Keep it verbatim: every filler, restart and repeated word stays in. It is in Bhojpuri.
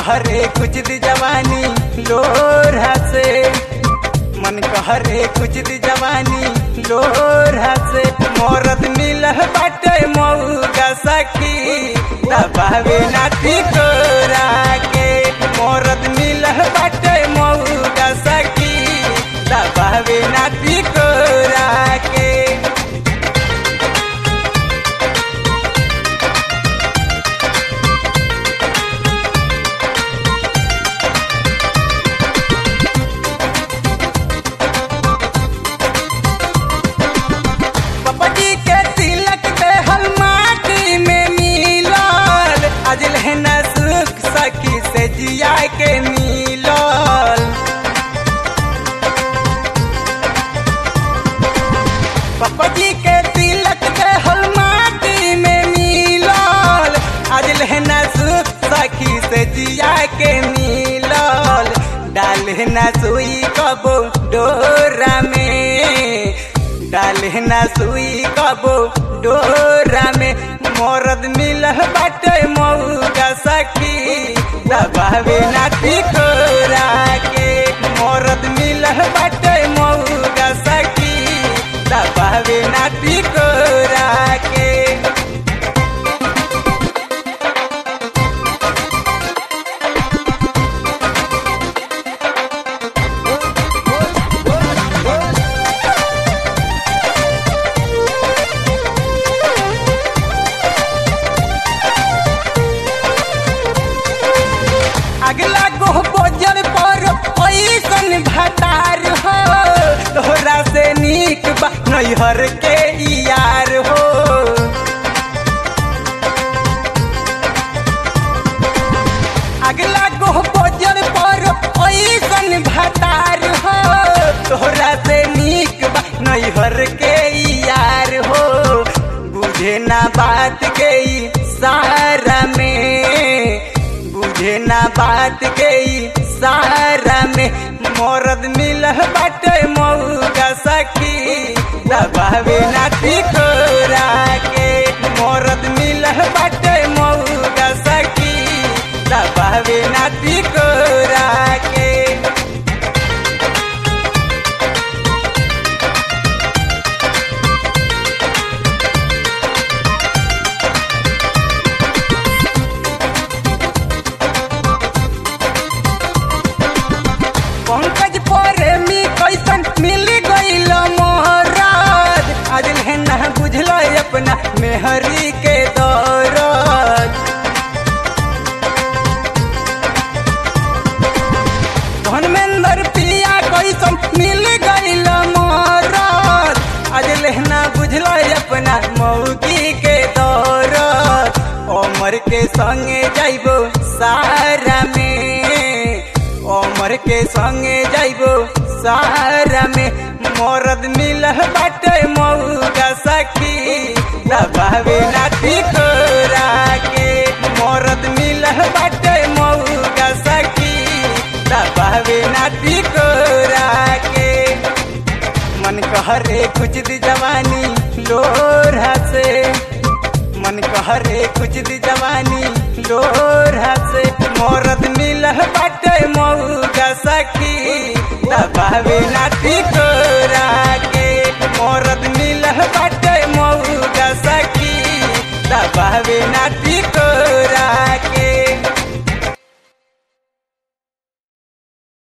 कहरे कुछ दी जवानी लोरहा से, मन कहरे कुछ दी जवानी लोरहा से। मोरत मिलह बाटे मऊगा सखी दबावे नाती तोरा के। मोरत मिलह बाटे मऊगा सखी दबावे नाती तोरा के। सखी से जिया के मिलल पप्पा जी के तिलक देहल माटी में मिलल। आज लहना सुख सखी से जिया के मिलल। डालना सुई कबो डोरा में, डालना सुई कबो डोरा में। मोरद मिलह बाटे मऊगा सखी दबावे नाती तोरा के। मोरद मिलह बाटे मऊगा सखी दबावे नाती तोरा के। अगला गोह बोजर पर ऐसन भतार हो, तोहरा से नीक बा नैहर के यार हो। अगला गोह बोजर पर ऐसन भतार हो, तोहरा से नीक बा नैहर के यार हो। बुझे ना बात के सारा में, बुझे ना बात के सारा में। मोरद मिलह बाटे मऊगा सखी दबावे नाती तोरा के। मोरद मिलह बाटे मऊगा सखी दबावे नाती तोरा के। पंकज प्रेमी कैसन मिल गईल मोहराज। आज लहना बुझल अपना मेहरी के दौरत। धर्मेंद्र पिया कैसन मिल गईल मोहराज। आज लहना बुझल अपना मऊगी के दौरत। उमर के संगे जाइबो सारा में, उमर के संगे जाइबो सारा में। मोरद मिलह बाटे मऊगा सखी दबावे नाती तोरा के। मोरद मिलह बाटे मऊगा सखी दबावे नाती तोरा के। मन कहरे कुछ दी जवानी लोरहा से, मन कहरे कुछ दी जवानी लोरहा से। मोरद मिलह बाटे मऊगा सखी दबावे नाती तोरा के। मोरद मिलह बाटे मऊगा सखी दबावे नाती तोरा के।